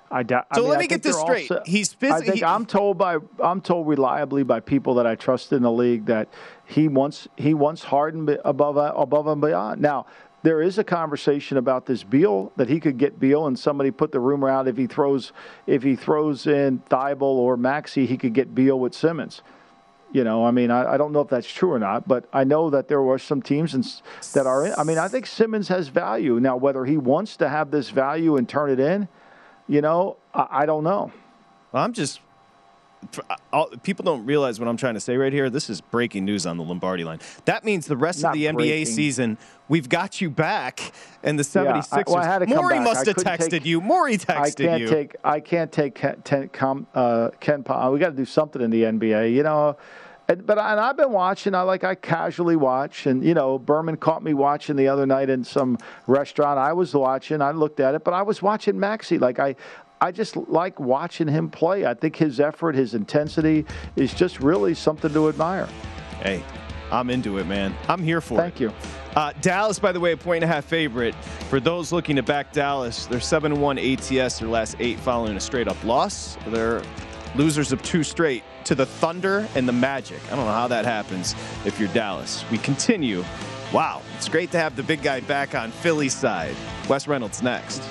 I doubt. So I mean, let I me get think this they're straight. Also, He's physically. I think I'm told by I'm told reliably by people that I trust in the league that he wants he wants Harden above above and beyond. Now, there is a conversation about this Beal, that he could get Beal, and somebody put the rumor out if he throws if he throws in Thibault or Maxey, he could get Beal with Simmons. You know, I mean, I, I don't know if that's true or not, but I know that there were some teams in, that are in. I mean, I think Simmons has value. Now, whether he wants to have this value and turn it in, you know, I, I don't know. I'm just I'll, people don't realize what I'm trying to say right here. This is breaking news on the Lombardi line. That means the rest Not of the N B A breaking. season, we've got you back. And the seventy-sixers, Yeah, I, well, I had to come Maury back. must I have texted take, you. Maury texted I can't you. Take, I can't take Ken, ten, com, uh, Ken Pom. We got to do something in the N B A, you know. And, but I, and I've been watching. I like I casually watch, and you know, Berman caught me watching the other night in some restaurant. I was watching. I looked at it, but I was watching Maxey. Like I. I just like watching him play. I think his effort, his intensity is just really something to admire. Hey, I'm into it, man. I'm here for Thank it. you. Uh, Dallas, by the way, a point and a half favorite. For those looking to back Dallas, they're seven and one A T S, their last eight following a straight-up loss. They're losers of two straight to the Thunder and the Magic. I don't know how that happens if you're Dallas. We continue. Wow, it's great to have the big guy back on Philly's side. Wes Reynolds next.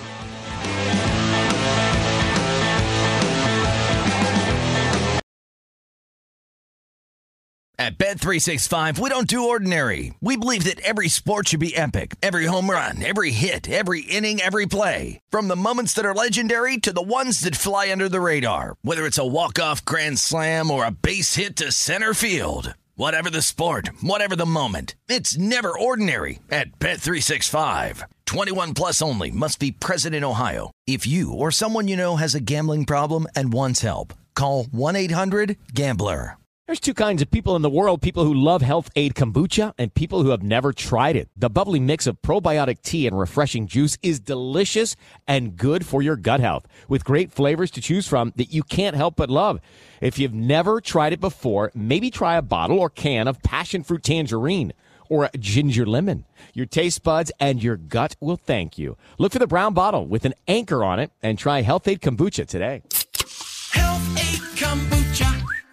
At Bet three sixty-five, we don't do ordinary. We believe that every sport should be epic. Every home run, every hit, every inning, every play. From the moments that are legendary to the ones that fly under the radar. Whether it's a walk-off grand slam or a base hit to center field. Whatever the sport, whatever the moment. It's never ordinary at Bet three sixty-five. twenty-one plus only. Must be present in Ohio. If you or someone you know has a gambling problem and wants help, call one eight hundred gambler. There's two kinds of people in the world, people who love Health Aid Kombucha and people who have never tried it. The bubbly mix of probiotic tea and refreshing juice is delicious and good for your gut health, with great flavors to choose from that you can't help but love. If you've never tried it before, maybe try a bottle or can of passion fruit tangerine or a ginger lemon. Your taste buds and your gut will thank you. Look for the brown bottle with an anchor on it and try Health Aid Kombucha today. Health Aid Kombucha.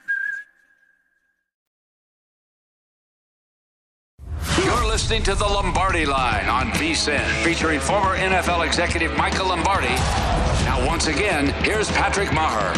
You're listening to the Lombardi Line on V S I N, featuring former N F L executive Michael Lombardi. Now, once again, here's Patrick Maher.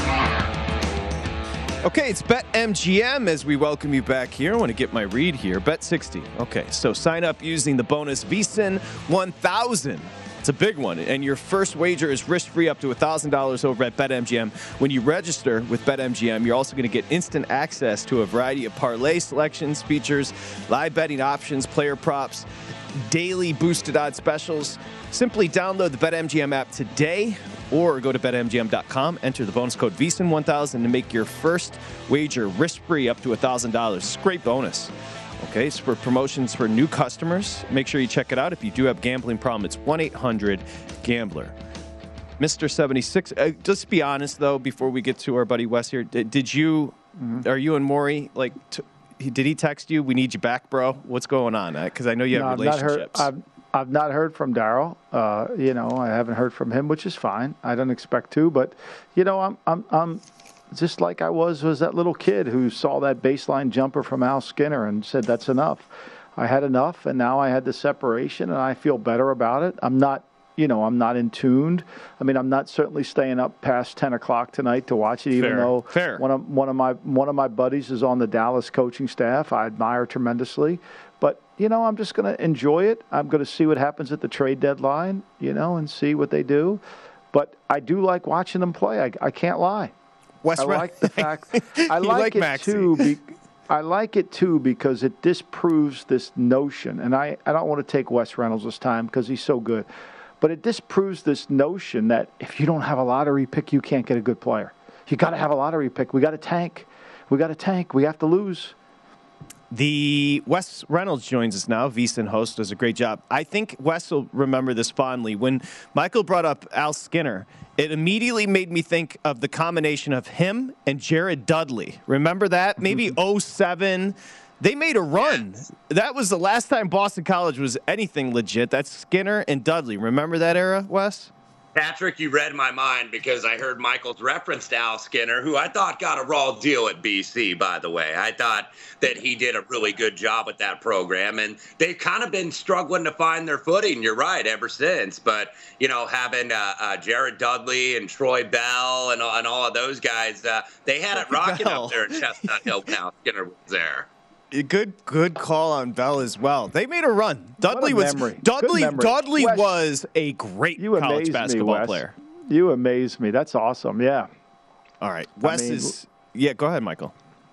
Okay, it's BetMGM as we welcome you back here. I want to get my read here. Bet sixty. Okay, so sign up using the bonus V S I N one thousand. It's a big one, and your first wager is risk-free up to one thousand dollars over at BetMGM. When you register with BetMGM, you're also going to get instant access to a variety of parlay selections, features, live betting options, player props, daily boosted odds specials. Simply download the BetMGM app today or go to Bet M G M dot com, enter the bonus code V S I N one thousand to make your first wager risk-free up to one thousand dollars. It's a great bonus. Okay, so for promotions for new customers, make sure you check it out. If you do have a gambling problem, it's one eight hundred gambler. Mister seventy-six, uh, just be honest, though, before we get to our buddy Wes here. Did, did you, mm-hmm. are you and Maury, like, t- he, did he text you, we need you back, bro? What's going on? Because I know you no, have I've relationships. Not heard, I've, I've not heard from Daryl. Uh, you know, I haven't heard from him, which is fine. I don't expect to. But, you know, I'm I'm I'm just like I was, was that little kid who saw that baseline jumper from Al Skinner and said, that's enough. I had enough, and now I had the separation, and I feel better about it. I'm not, you know, I'm not in tuned. I mean, I'm not certainly staying up past ten o'clock tonight to watch it, even Fair. though Fair. one of one of my one of my buddies is on the Dallas coaching staff. I admire tremendously. But, you know, I'm just going to enjoy it. I'm going to see what happens at the trade deadline, you know, and see what they do. But I do like watching them play. I, I can't lie. Wes I Re- like the fact. I like, like it Maxey. too. Be, I like it too because it disproves this notion, and I, I don't want to take Wes Reynolds' time because he's so good, but it disproves this notion that if you don't have a lottery pick, you can't get a good player. You got to have a lottery pick. We got to tank. We got to tank. We have to lose. The Wes Reynolds joins us now. V S I N host, does a great job. I think Wes will remember this fondly. When Michael brought up Al Skinner, it immediately made me think of the combination of him and Jared Dudley. Remember that? Maybe oh seven. They made a run. That was the last time Boston College was anything legit. That's Skinner and Dudley. Remember that era, Wes? Patrick, you read my mind because I heard Michael's reference to Al Skinner, who I thought got a raw deal at B C, by the way. I thought that he did a really good job with that program, and they've kind of been struggling to find their footing, you're right, ever since. But, you know, having uh, uh, Jared Dudley and Troy Bell and, and all of those guys, uh, they had it rocking Bell. up there at Chestnut Hill when Al Skinner was there. Good, good call on Bell as well. They made a run. Dudley What a was memory. Dudley. Good memory. Dudley Wes, was a great You college amaze basketball me, Wes. player. You amaze me. That's awesome. Yeah. All right, Wes mean, is. Yeah, go ahead, Michael.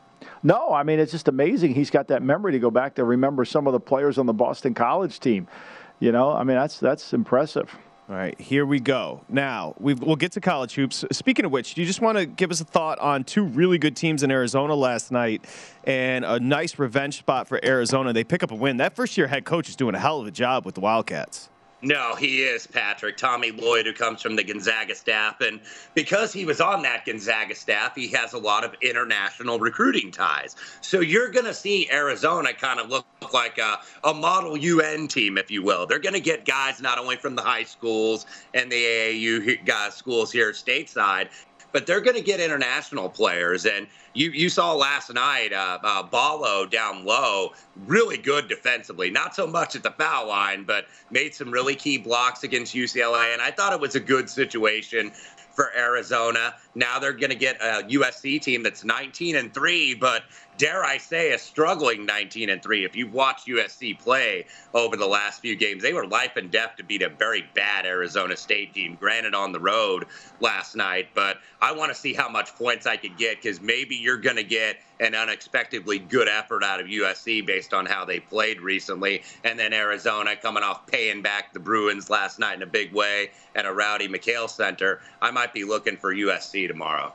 No, I mean, it's just amazing. He's got that memory to go back to remember some of the players on the Boston College team. You know, I mean, that's that's impressive. All right, here we go. Now, we've, we'll get to college hoops. Speaking of which, do you just want to give us a thought on two really good teams in Arizona last night and a nice revenge spot for Arizona? They pick up a win. That first-year head coach is doing a hell of a job with the Wildcats. No, he is, Patrick. Tommy Lloyd, who comes from the Gonzaga staff. And because he was on that Gonzaga staff, he has a lot of international recruiting ties. So you're going to see Arizona kind of look like a, a model U N team, if you will. They're going to get guys not only from the high schools and the A A U guys, schools here stateside, but they're going to get international players. And you, you saw last night, uh, uh, Ballo down low, really good defensively. Not so much at the foul line, but made some really key blocks against U C L A. And I thought it was a good situation for Arizona. Now they're going to get a U S C team that's nineteen and three, but dare I say a struggling nineteen and three. If you've watched U S C play over the last few games, they were life and death to beat a very bad Arizona State team, granted on the road last night. But I want to see how much points I could get, because maybe you're going to get an unexpectedly good effort out of U S C based on how they played recently. And then Arizona coming off paying back the Bruins last night in a big way at a Rowdy McHale Center. I might be looking for U S C tomorrow.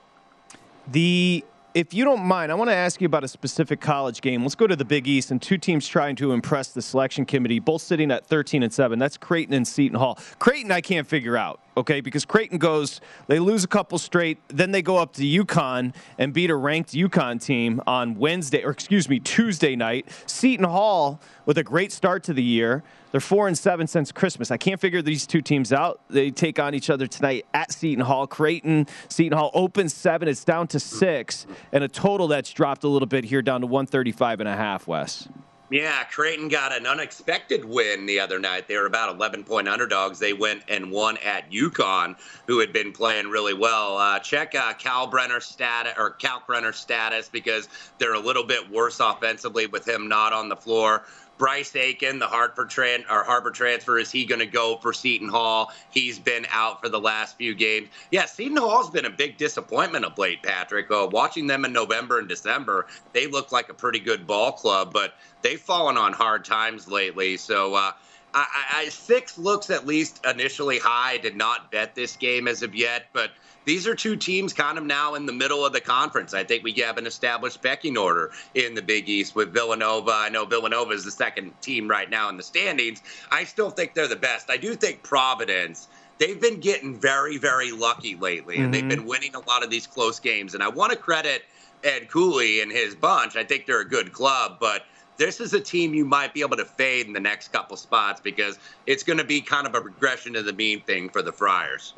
The If you don't mind, I want to ask you about a specific college game. Let's go to the Big East, and two teams trying to impress the selection committee, both sitting at thirteen and seven. That's Creighton and Seton Hall. Creighton I can't figure out, okay, because Creighton goes, they lose a couple straight, then they go up to UConn and beat a ranked UConn team on Wednesday, or excuse me, Tuesday night. Seton Hall with a great start to the year. They're four and seven since Christmas. I can't figure these two teams out. They take on each other tonight at Seton Hall. Creighton, Seton Hall opens seven. It's down to six, and a total that's dropped a little bit here down to one thirty-five and a half, Wes. Yeah, Creighton got an unexpected win the other night. They were about eleven-point underdogs. They went and won at UConn, who had been playing really well. Uh, check uh, Kalkbrenner's status or Kalkbrenner's status, because they're a little bit worse offensively with him not on the floor. Bryce Aiken, the Hartford tran- or Harvard transfer, is he going to go for Seton Hall? He's been out for the last few games. Yeah, Seton Hall's been a big disappointment of late, Patrick. Uh, watching them in November and December, they look like a pretty good ball club, but they've fallen on hard times lately. So uh, I, I, six looks at least initially high. I did not bet this game as of yet, but these are two teams kind of now in the middle of the conference. I think we have an established pecking order in the Big East with Villanova. I know Villanova is the second team right now in the standings. I still think they're the best. I do think Providence, they've been getting very, very lucky lately, and mm-hmm. they've been winning a lot of these close games. And I want to credit Ed Cooley and his bunch. I think they're a good club, but this is a team you might be able to fade in the next couple spots, because it's going to be kind of a regression to the mean thing for the Friars.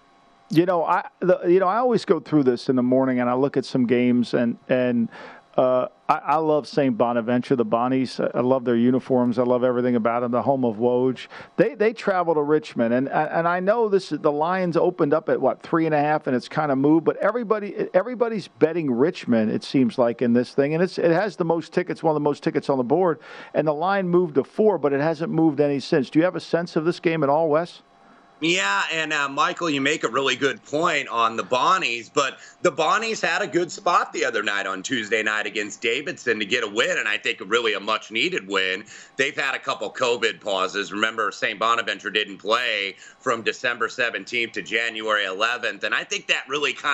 You know, I the, you know I always go through this in the morning, and I look at some games, and and uh, I, I love Saint Bonaventure, the Bonnies. I love their uniforms. I love everything about them. The home of Woj. They they travel to Richmond, and and I know this. The Lions opened up at what three and a half, and it's kind of moved. But everybody everybody's betting Richmond. It seems like in this thing, and it's it has the most tickets, one of the most tickets on the board, and the line moved to four, but it hasn't moved any since. Do you have a sense of this game at all, Wes? Yeah, and uh, Michael, you make a really good point on the Bonnies, but the Bonnies had a good spot the other night on Tuesday night against Davidson to get a win, and I think really a much-needed win. They've had a couple COVID pauses. Remember, Saint Bonaventure didn't play from December seventeenth to January eleventh, and I think that really kind of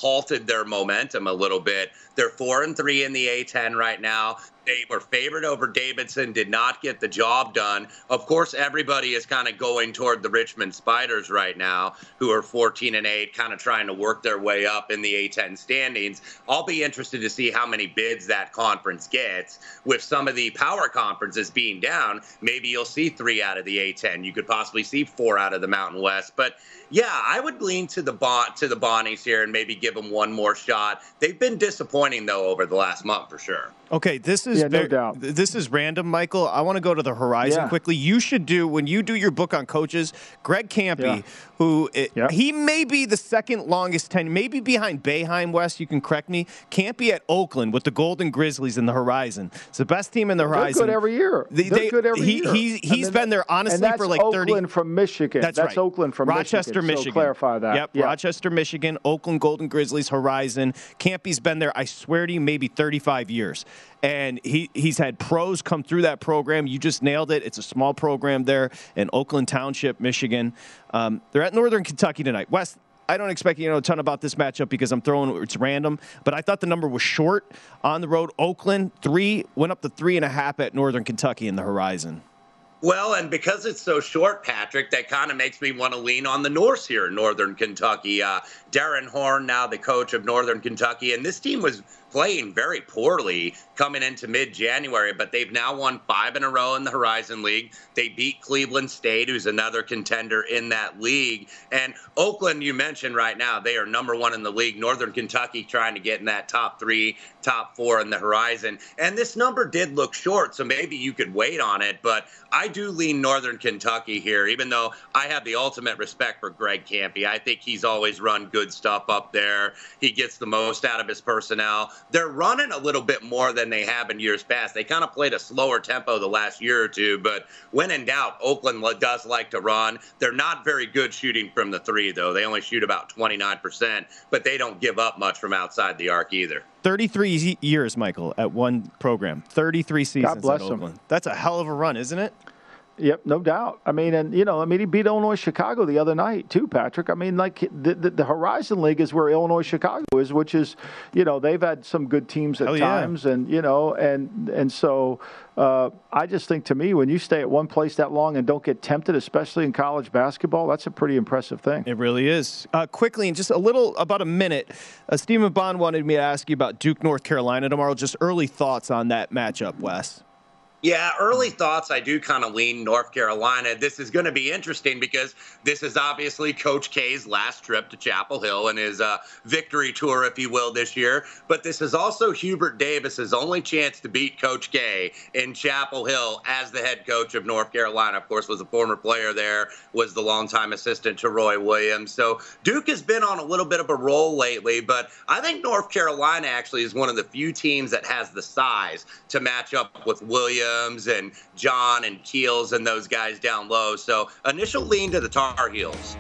halted their momentum a little bit. They're four and three in the A ten right now. They were favored over Davidson, did not get the job done. Of course, everybody is kind of going toward the Richmond Spiders right now, who are fourteen and eight, kind of trying to work their way up in the A ten standings. I'll be interested to see how many bids that conference gets. With some of the power conferences being down, maybe you'll see three out of the A ten. You could possibly see four out of the Mountain West. But yeah, I would lean to the bon- to the Bonnies here and maybe give them one more shot. They've been disappointing, though, over the last month for sure. Okay, this is yeah, no very, doubt. This is random, Michael. I want to go to the Horizon yeah. quickly. You should do, when you do your book on coaches, Greg Campy, yeah. who it, yeah. he may be the second longest tenure, maybe behind Boeheim, West, you can correct me. Campy at Oakland with the Golden Grizzlies in the Horizon. It's the best team in the Horizon. They're good every year. They, They're they, good every he, year. He, he's then, been there, honestly, for like Oakland thirty. Oakland from Michigan. That's, that's right. Oakland from Rochester, Michigan. Michigan. So clarify that. Yep, yeah. Rochester, Michigan, Oakland Golden Grizzlies, Horizon. Campy's been there, I swear to you, maybe thirty-five years. And he, he's had pros come through that program. You just nailed it. It's a small program there in Oakland Township, Michigan. Um, they're at Northern Kentucky tonight. Wes, I don't expect you to know a ton about this matchup because I'm throwing it's random, but I thought the number was short on the road. Oakland, three, went up to three and a half at Northern Kentucky in the Horizon. Well, and because it's so short, Patrick, that kind of makes me want to lean on the Norse here in Northern Kentucky. Uh, Darren Horn, now the coach of Northern Kentucky, and this team was playing very poorly coming into mid-January, but they've now won five in a row in the Horizon League. They beat Cleveland State, who's another contender in that league. And Oakland, you mentioned right now, they are number one in the league. Northern Kentucky trying to get in that top three, top four in the Horizon. And this number did look short, so maybe you could wait on it. But I do lean Northern Kentucky here, even though I have the ultimate respect for Greg Campy. I think he's always run good stuff up there. He gets the most out of his personnel. They're running a little bit more than they have in years past. They kind of played a slower tempo the last year or two, but when in doubt, Oakland does like to run. They're not very good shooting from the three, though. They only shoot about twenty-nine percent, but they don't give up much from outside the arc either. thirty-three years, Michael, at one program. thirty-three seasons God bless at Oakland. him. That's a hell of a run, isn't it? Yep, no doubt. I mean, and, you know, I mean, he beat Illinois Chicago the other night, too, Patrick. I mean, like, the, the, the Horizon League is where Illinois Chicago is, which is, you know, they've had some good teams at Hell yeah. times. And, you know, and and so uh, I just think, to me, when you stay at one place that long and don't get tempted, especially in college basketball, that's a pretty impressive thing. It really is. Uh, quickly, in just a little, about a minute, uh, Stephen Bond wanted me to ask you about Duke, North Carolina tomorrow. Just early thoughts on that matchup, Wes. Yeah, early thoughts, I do kind of lean North Carolina. This is going to be interesting because this is obviously Coach K's last trip to Chapel Hill and his uh, victory tour, if you will, this year. But this is also Hubert Davis's only chance to beat Coach K in Chapel Hill as the head coach of North Carolina. Of course, was a former player there, was the longtime assistant to Roy Williams. So Duke has been on a little bit of a roll lately, but I think North Carolina actually is one of the few teams that has the size to match up with Williams and John and Keels and those guys down low. So initial lean to the Tar Heels.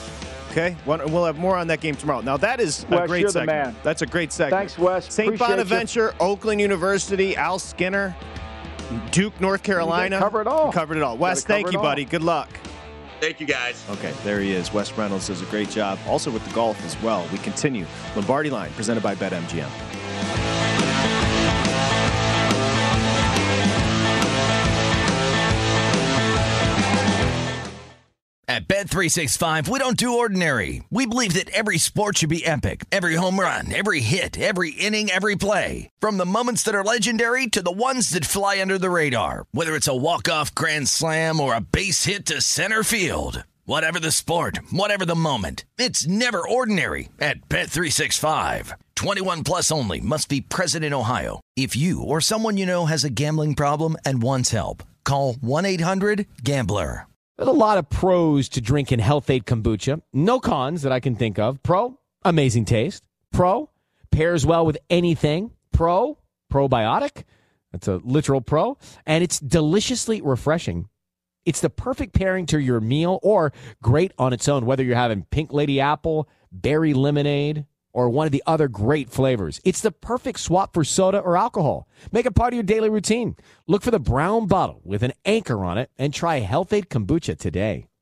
Okay, we'll have more on that game tomorrow. Now, that is a Wes, great you're the segment. man. That's a great segment. Thanks, Wes. Saint Appreciate Bonaventure, you. Oakland University, Al Skinner, Duke, North Carolina. Cover it all. Covered it all. Wes, thank you, buddy. Good luck. Thank you, guys. Okay, there he is. Wes Reynolds does a great job. Also with the golf as well. We continue. Lombardi Line, presented by BetMGM. At Bet three sixty-five, we don't do ordinary. We believe that every sport should be epic. Every home run, every hit, every inning, every play. From the moments that are legendary to the ones that fly under the radar. Whether it's a walk-off grand slam or a base hit to center field. Whatever the sport, whatever the moment. It's never ordinary at Bet three sixty-five. twenty-one plus only. Must be present in Ohio. If you or someone you know has a gambling problem and wants help, call one eight hundred gambler. There's a lot of pros to drinking Health-Ade Kombucha. No cons that I can think of. Pro, amazing taste. Pro, pairs well with anything. Pro, probiotic. That's a literal pro. And it's deliciously refreshing. It's the perfect pairing to your meal or great on its own, whether you're having Pink Lady Apple, berry lemonade, or one of the other great flavors. It's the perfect swap for soda or alcohol. Make it part of your daily routine. Look for the brown bottle with an anchor on it and try Health-Ade Kombucha today.